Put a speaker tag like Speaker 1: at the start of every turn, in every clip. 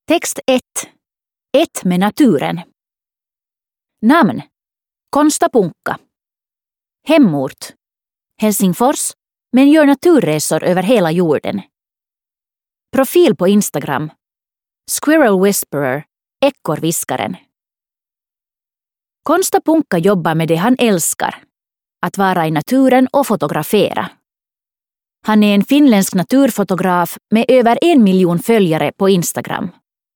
Speaker 1: Text 1. Ett med naturen. Namn. Konsta Punkka. Hemort. Helsingfors, men gör naturresor över hela jorden. Profil på Instagram. Squirrel Whisperer, ekorrviskaren. Konsta Punkka jobbar med det han älskar. Att vara i naturen och fotografera. Han är en finländsk naturfotograf med över 1 miljon följare på Instagram.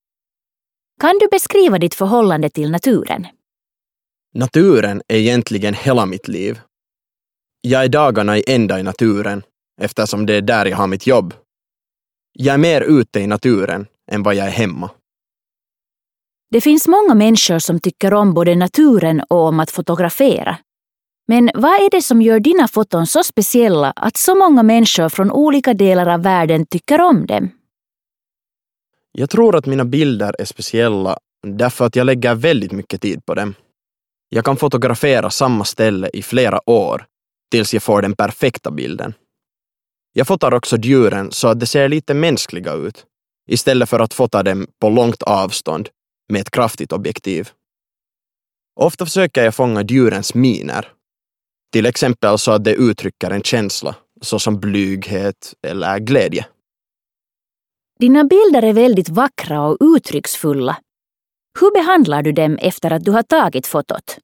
Speaker 1: Kan du beskriva ditt förhållande till naturen?
Speaker 2: Naturen är egentligen hela mitt liv. Jag är dagarna ända i naturen, eftersom det är där jag har mitt jobb. Jag är mer ute i naturen än vad jag är hemma.
Speaker 1: Det finns många människor som tycker om både naturen och om att fotografera. Men vad är det som gör dina foton så speciella att så många människor från olika delar av världen tycker om dem?
Speaker 2: Jag tror att mina bilder är speciella därför att jag lägger väldigt mycket tid på dem. Jag kan fotografera samma ställe i flera år tills jag får den perfekta bilden. Jag fotar också djuren så att det ser lite mänskliga ut, istället för att fota dem på långt avstånd med ett kraftigt objektiv. Ofta försöker jag fånga djurens miner, till exempel så att det uttrycker en känsla, såsom blyghet eller glädje.
Speaker 1: Dina bilder är väldigt vackra och uttrycksfulla. Hur behandlar du dem efter att du har tagit fotot?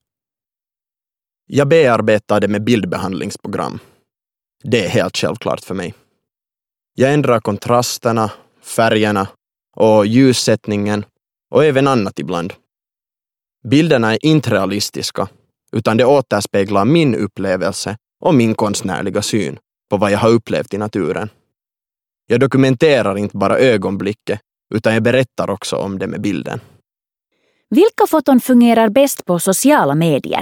Speaker 2: Jag bearbetar det med bildbehandlingsprogram. Det är helt självklart för mig. Jag ändrar kontrasterna, färgerna och ljussättningen och även annat ibland. Bilderna är inte realistiska, utan det återspeglar min upplevelse och min konstnärliga syn på vad jag har upplevt i naturen. Jag dokumenterar inte bara ögonblicket, utan jag berättar också om det med bilden.
Speaker 1: Vilka foton fungerar bäst på sociala medier?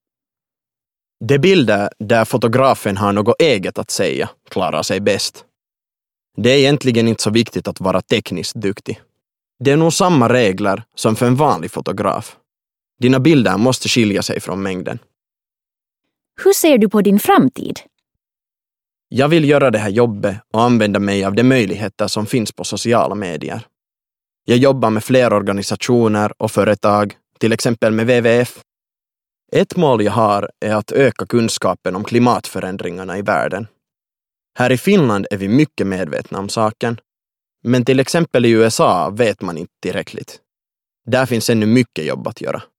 Speaker 2: De bilder där fotografen har något eget att säga klarar sig bäst. Det är egentligen inte så viktigt att vara tekniskt duktig. Det är nog samma regler som för en vanlig fotograf. Dina bilder måste skilja sig från mängden.
Speaker 1: Hur ser du på din framtid?
Speaker 2: Jag vill göra det här jobbet och använda mig av de möjligheter som finns på sociala medier. Jag jobbar med fler organisationer och företag, till exempel med WWF. Ett mål jag har är att öka kunskapen om klimatförändringarna i världen. Här i Finland är vi mycket medvetna om saken, men till exempel i USA vet man inte tillräckligt. Där finns ännu mycket jobb att göra.